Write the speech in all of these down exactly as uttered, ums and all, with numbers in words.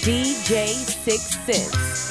D J Six Six.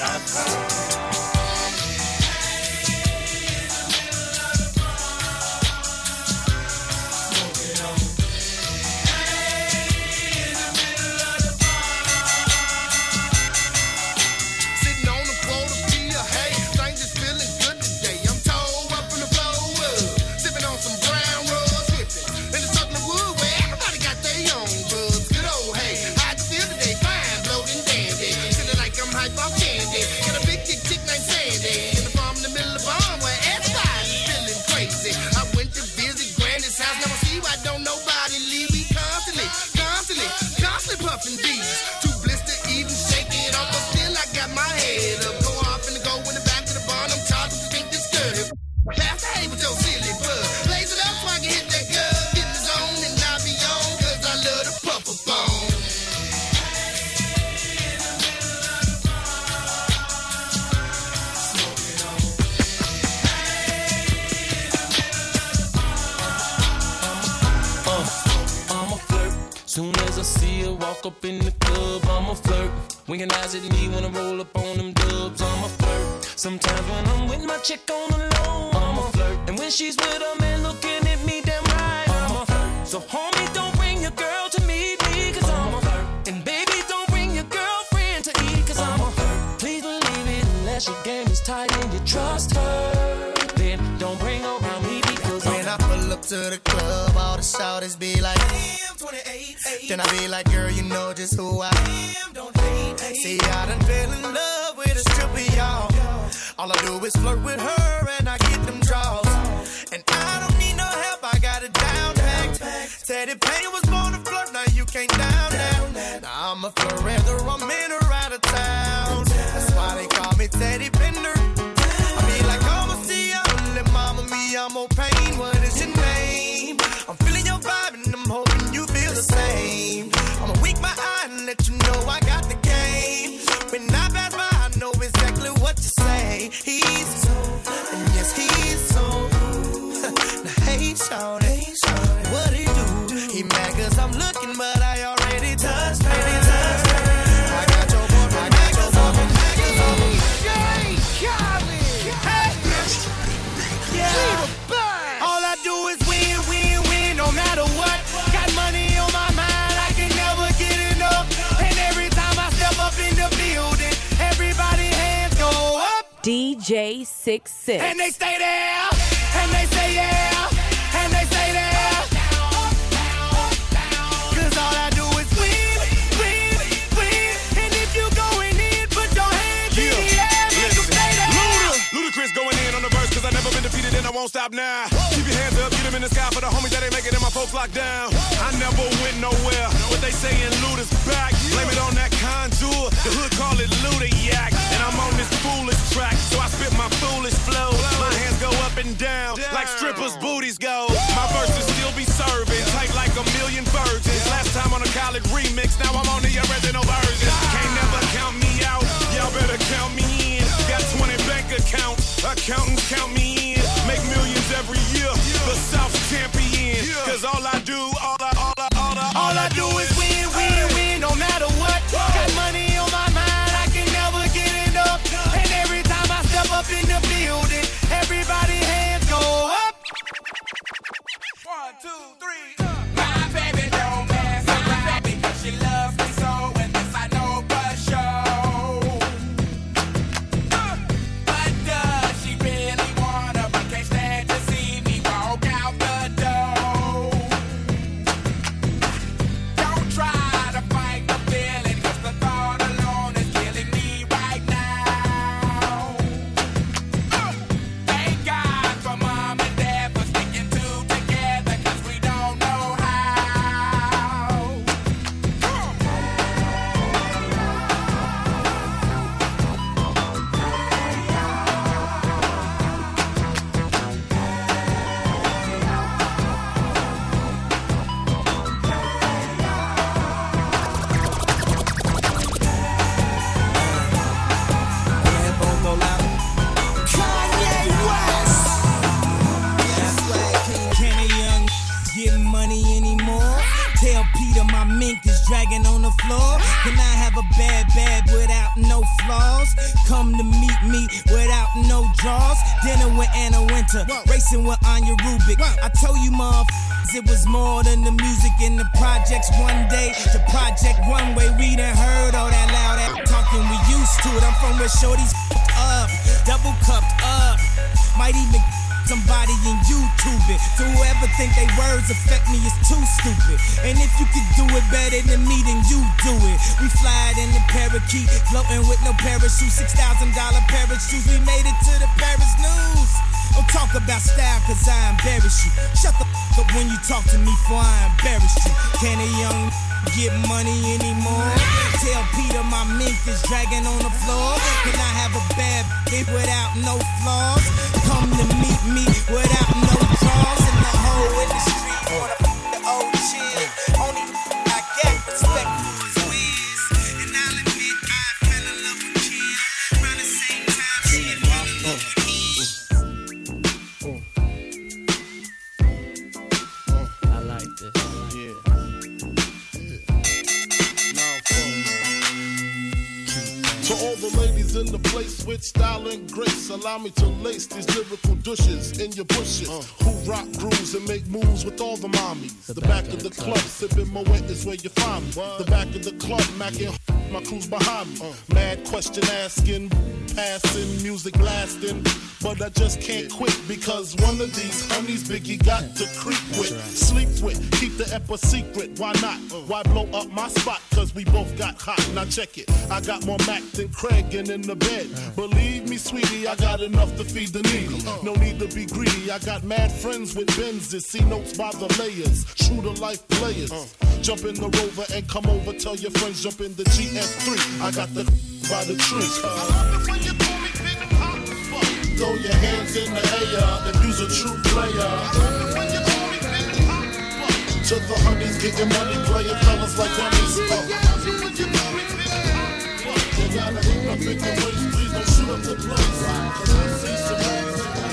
Up in the club, I'm a flirt. Winking eyes at me when I roll up on them dubs, I'm a flirt. Sometimes when I'm with my chick on the low, I'm a flirt. And when she's with a man looking at me damn right, I'm a flirt. So homie, don't bring your girl to meet me, cause I'm a flirt. And baby, don't bring your girlfriend to eat, cause I'm a flirt. Please believe it, unless your game is tight and you trust her, then don't bring her around me, because when I pull up to the club, all the shawties be like, twenty-eight, then I be like, girl, you know just who I am, don't hate, hate. See, I done fell in love with a stripper, y'all. All I do is flirt with her and I get them draws. And I don't need no help, I got it down packed. Teddy Payne was born to flirt, now you can't down that. Now I'm a flirt, whether I'm in or out of town. That's why they call me Teddy Bender. I be like, come and see ya, let mama me, I'm more pain, what is your name? I'm feeling your vibe and I'm hoping you feel the same. I'ma wink my eye and let you know I got the game. When I pass by, I know exactly what you say. He's so, and yes, he's so. Now hey, shawty, what he do? He mad cause I'm looking, but I already touched her. I got your boy, I got your boy, I got your boy. Jay Khaled, hey, yeah. All I do is win, win, win, no matter what. Got money on my mind, I can never get enough. And every time I step up in the building, everybody hands go up. D J Six Six. And they stay there, and they say yeah, and they stay there. Cause all I do is win, win, win. And if you going in, put your hands in the air, make them stay there. Luda, Ludacris going in on the verse, cause I never been defeated and I won't stop now. Keep your hands up, get them in the sky for the homies that ain't make it and my folks locked down. I never went nowhere, but they saying Luda's back. Blame it on that contour, the hood call it Luda Yak. And I'm on this foolish track, so I spit my foolish flow. My hands go up and down, like strippers' booties go. My verses still be serving, tight like a million virgins. Last time on a college remix, now I'm on the original version. Can't never count me out, y'all better count me in. Got twenty bank accounts, accountants count me in. Make millions every year, the South champion. Cause all I do, all I, all I, all I, all I do is win, win, win, no matter what. Got money on my mind, I can never get enough. And every time I step up in the building, everybody hands go up. One, two, three. My baby don't mess around because she loves me so, and this I know for sure. But does she really want me without no draws. Dinner with Anna Winter, racing with Anya Rubik. I told you, motherfuckers, it was more than the music in the projects. One day, the project one way, we done heard all that loud ass talking. We used to it. I'm from where shorties up, double cupped up. Might even somebody in YouTube it. To whoever think they words affect me is too stupid. And if you could do it better than me, then you do it. We fly in the parakeet, floating with no parachute. Six thousand dollar pair of shoes. We made it to the Paris news. Don't talk about style, cause I embarrass you. Shut the f up when you talk to me, for I embarrass you. Can a young get money anymore? Tell Peter my mink is dragging on the floor. Can I have a bad bitch without no flaws? Come to meet me without no draws. In the whole industry, wanna f the old shit. Only I get respect for his ways. And I'll admit I fell in love with kids. Around the same time she had fell in love with me. I like this. Yeah. To all the ladies in the place with style and grace, allow me to lace these lyrical douches in your bushes. Uh. Who rock grooves and make moves with all the mommies. The, the back, back of the, the club, club. Sipping Moet is where you find me. What? The back of the club, macking my crew's behind me. Uh. Mad question asking, passing, music blasting. But I just can't quit because one of these honeys Biggie got to creep with, right. Sleep with, keep the ep a secret. Why not? Uh. Why blow up my spot? Cause we both got hot. Now check it. I got more Mac than Craig and in the bed. Uh. Believe me, sweetie, I got enough to feed the needy. Uh. No need to be greedy. I got mad friends with Benzes. See notes by the layers. True to life players. Uh. Jump in the Rover and come over. Tell your friends jump in the G F three. I got the by the tree. Uh. I love it when you call me Big Pop. Throw your hands in the air if you's a true player. I love it when you call me Big Pop. To the honeys getting money, playing fellas like honeys. You gotta hit up in the waist, please don't shoot up the place. Cause I see some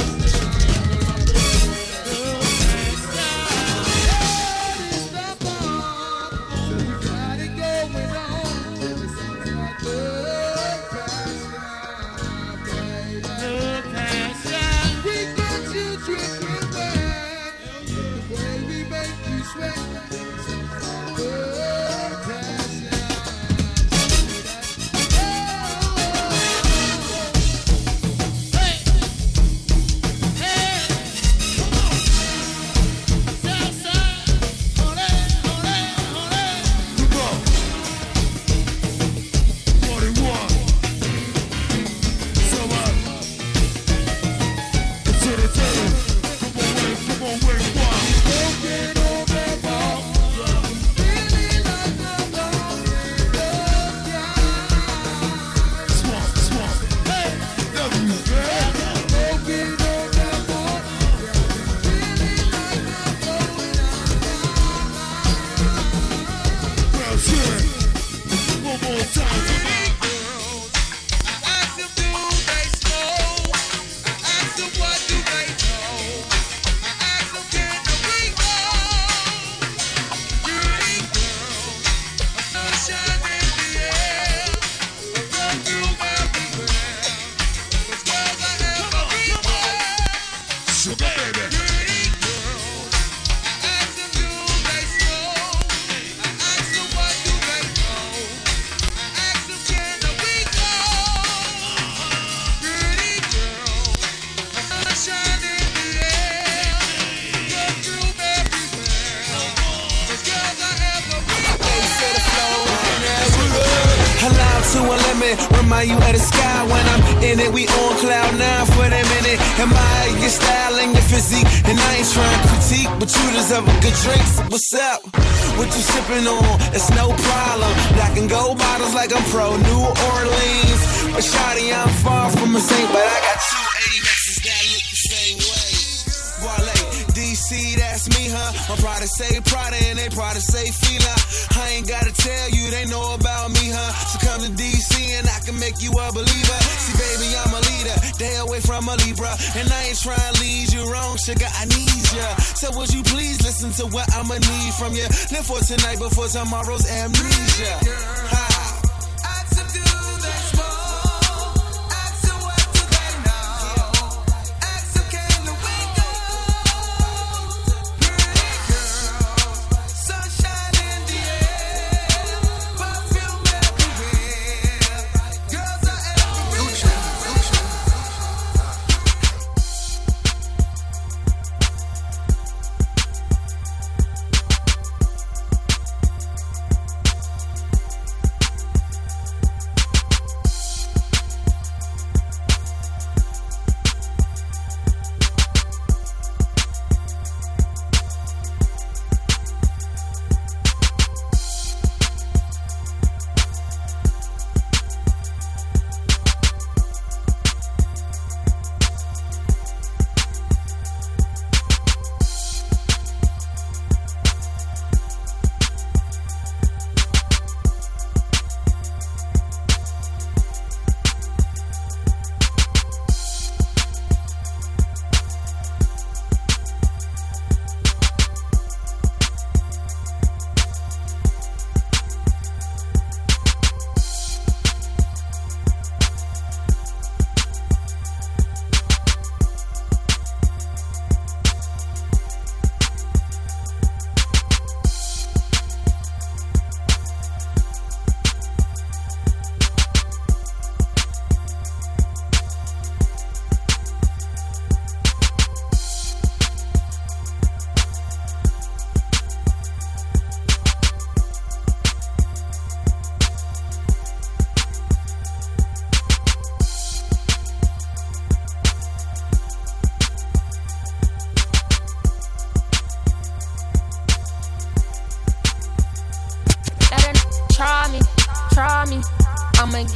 Remind you of the sky when I'm in it. We on cloud nine for that minute. Admire your style and your physique. And I ain't trying to critique, but you deserve a good drink. So what's up? What you sipping on? It's no problem. Black and gold bottles like I'm pro New Orleans. But shawty, I'm far from a saint, but I got two eighty Maxes that look the same way. Wale, D C, that's me, huh? I'm proud to say Prada and they proud to say Fila. I ain't gotta tell you, they know about me, huh? So come to D C and I can make you a believer. See, baby, I'm a leader, day away from a Libra. And I ain't trying to lead you wrong, sugar, I need ya. So would you please listen to what I'ma need from you? Live for tonight before tomorrow's amnesia. Ha.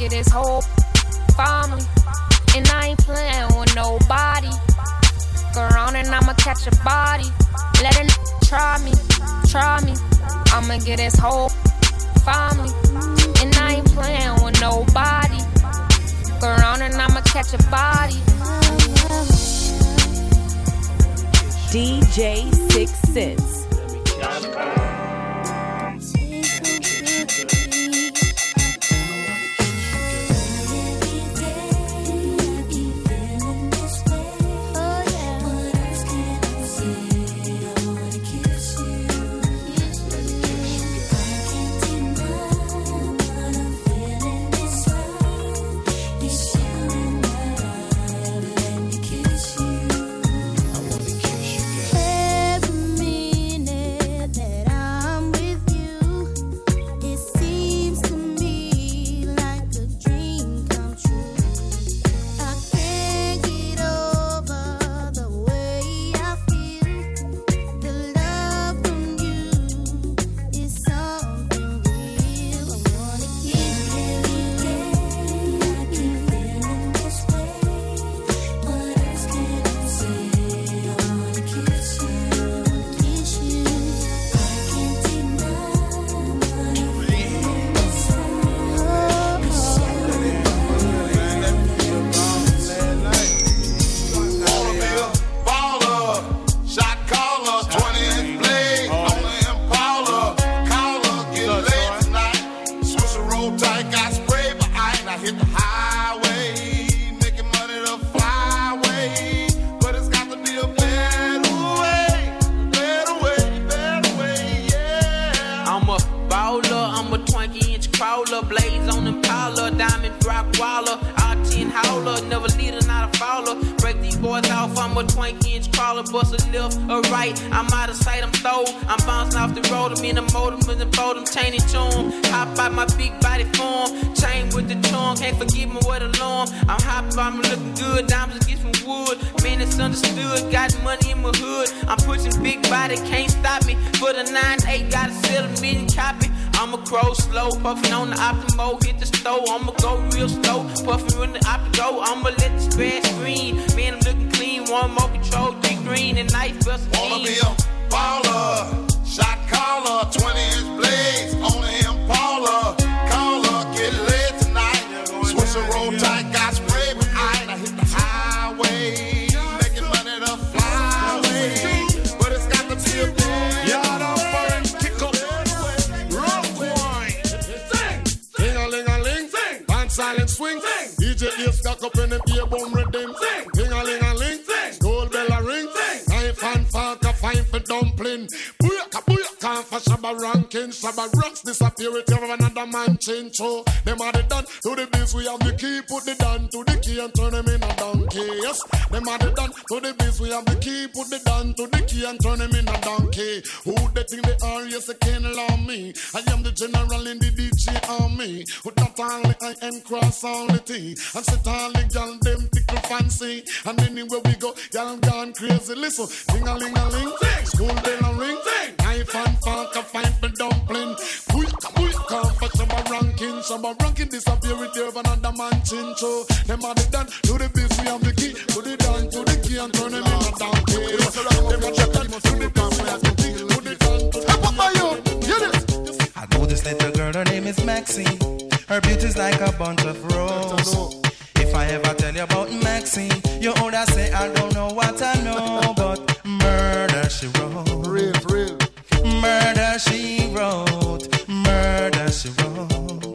get this whole family. And I ain't playing with nobody. Go around and I'ma catch a body. Let a n- try me, try me. I'ma get this whole family. And I ain't playing with nobody. Go around and I'ma catch a body. D J Six Cents. Puffin' on the Optimo, hit the stove. I'ma go real slow. Puffin' when the Optimo, I'ma let the spread screen. Man, I'm looking clean. One more control, three green and nice bust. Wanna be a baller, shot caller, twenty inch blades on the Impala. Caller, get lit tonight. Switch a roll tight, got spray with ice. I hit the highway, making money to fly away. But it's got to be a big yard of fun. Kick up, rock wine. Sing a ling a ling, sing. Band silent swing, sing. D J is stuck up in the ear bone rhythm. Sing. Ling a ling a ling, sing. School bell a ring, sing. Knife and fork a fine for dumpling. Booyaka booyaka for Shabba ranking. Shabba rocks disappear with you another man change. So them are the done to the biz. We have the key, put the down to the key and turn them in a donkey. Yes, them are the done to the biz. We have the key, put the down to the key and turn them in a donkey. Who they think they are? Yes, they can't allow me. I am the general in the D J army. With not only I and cross all the T. And sit all the gal them tickle fancy. And anywhere we go, y'all gone crazy. Listen, ding-a-ling-a-ling, school bell a ring, knife and fork a fine for dumpling. Booyaka booyaka for Shabba ranking. Shabba ranking disappear with you another man chin. So them are the done to the biz. We have the key, put it down to the key and turn them in a donkey. Them are the done to the biz. We have the key, put it down to the key. Step up my youth, hear this. I know this little girl, her name is Maxine. Her beauty's like a bunch of roses. If I ever tell you about Maxine, you older say I don't know what I know, but murder she wrote. Real, real. Murder she wrote. Murder she wrote.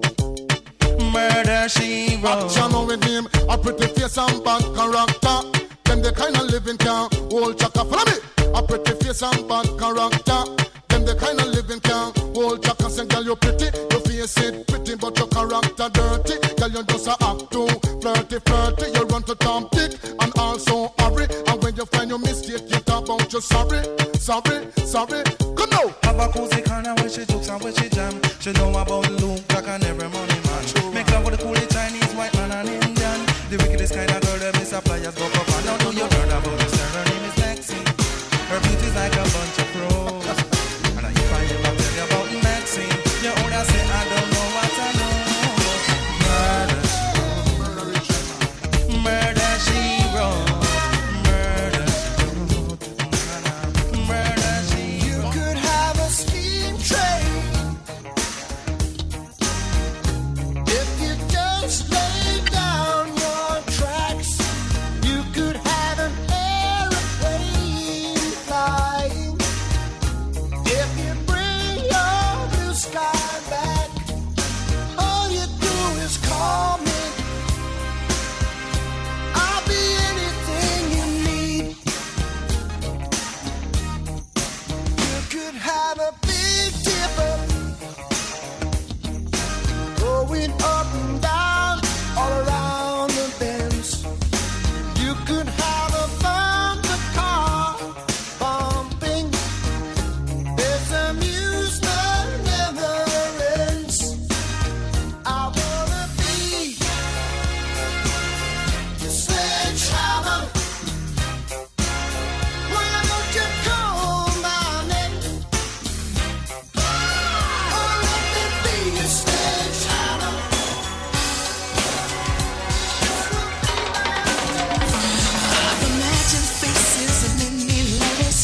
Murder she wrote. Action with him, a pretty face and bad character. Them the kind of living can hold chaka. Follow me. A pretty face and bad character. Them the kind of living can hold chaka. Say girl you pretty, your face it pretty, but your character dirty. Girl you just a act too flirty, flirty. You run to Tom Dick and also hurry. And when you find your mistake, you talk about you sorry, sorry, sorry. Come now. Have a cozy corner where she jokes and where she jam. She know about Luke, Jack and every money man. Make love with the coolest Chinese, white man and Indian. The wickedest kind of girl that Mister Flyers go up and now do you heard about this girl? Her name is Maxine. Her beauty's like a bunch of pros. And if I ever tell you about Maxine, you older say I don't know what I know. Murder you could have a fun the car bumping. This amusement never ends. I wanna be your sledgehammer. Why don't you call my name? Oh, let me be your sledgehammer. I've imagined faces of many lovers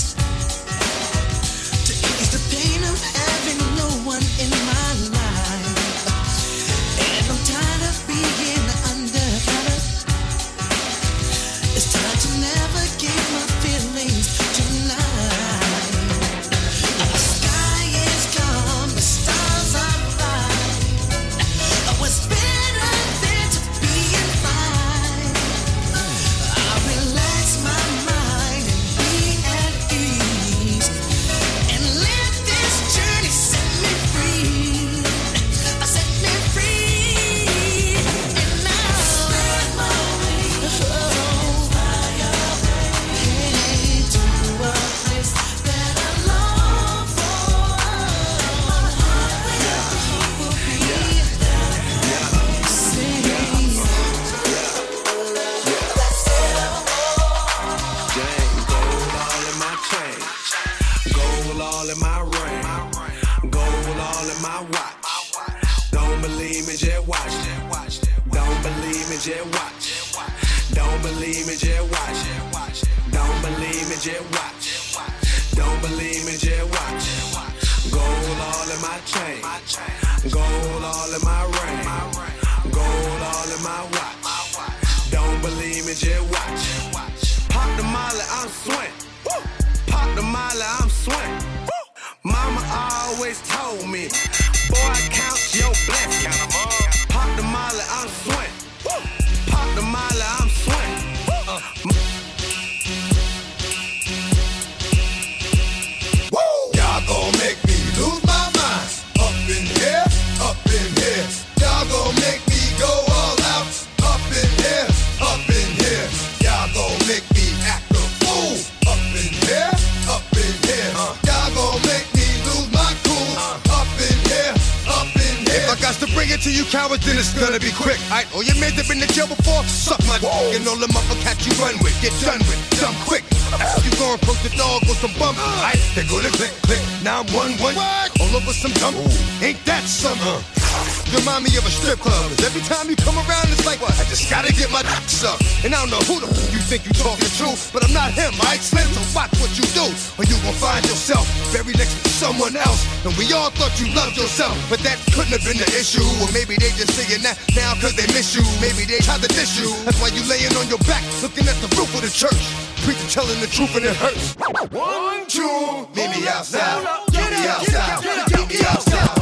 to ease the pain of having no one in my life. And I'm tired of being undercover. It's time to navigate my feelings tonight. The sky is calm, the stars are bright. Oh, it's better than to be in fight. I relax my mind and be at ease, and let this journey set me free. Set me free, and now spread my wings, fly away to a place that I long for. My heart will be Gang, gold all in my chain, gold all in my ring, gold all in my watch. Don't believe me, just watch. Don't believe me, just watch. Don't believe me, just watch. Don't believe me, just watch. Don't believe me, just watch. Gold all in my chain, gold all in my ring, gold all in my watch. Don't believe me, just watch. Pop the molly, I'm swing. Pop the molly, I'm swing. Mama always told me, boy, count your blessings. Pop the molly, I'm swing. Pop the molly, I'm swing. Y'all gon' make me lose my mind. Up in here, up in here. Y'all gon' make me go all out. Up in here, up in here. Y'all gon' make me act a fool. Up in here, up in here. Y'all gon' make me lose my cool. Up in here, up in here. If I got to bring it to you cowards, then it's gonna be quick. Aight, all your men that been in jail before, suck my dick. And all them uppercats you run with, get done with, dumb quick. After you gon' approach the dog with some bump, aight, they go to click, click. Now I'm one, one, all over some dump. Ain't that something? You remind me of a strip club. 'Cause every time you come around, it's like, what? I just gotta get my dick sucked. And I don't know who the f you think you talking to, but I'm not him, aight, Slim, so watch what you do. Or you gon' find yourself buried next to someone else. And we all thought you loved yourself, but that couldn't have been the issue. Or maybe they just saying that now 'cause they miss you. Maybe they tried to diss you. That's why you laying on your back, looking at the roof of the church. Preacher telling the truth and it hurts. One, two, meet me outside. Meet me outside. Meet me outside.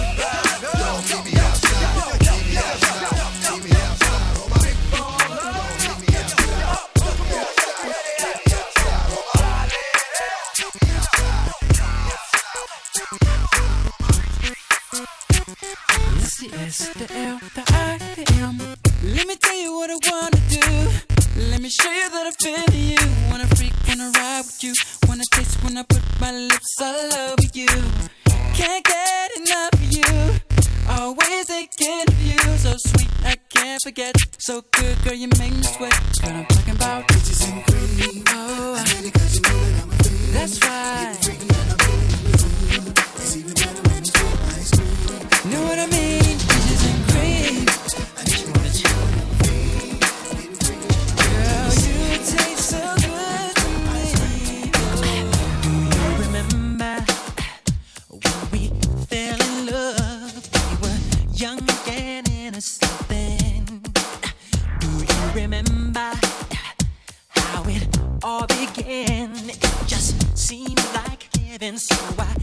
It's the S, the L, the I, the M. Let me tell you what I wanna do. Let me show you that I feel you. Wanna freak, wanna ride with you. Wanna taste when I put my lips all over you. Can't get enough of you. Always thinking of you. So sweet, I can't forget. So good, girl, you make me sweat. What I'm talking about, bitches and cream. Oh, I you know that I'm a freak. That's right. Know what I mean? Bitches and cream. Girl, you taste so good to me. Do you remember when we fell in love? We were young and innocent then. Do you remember how it all began? It just seemed like heaven, so I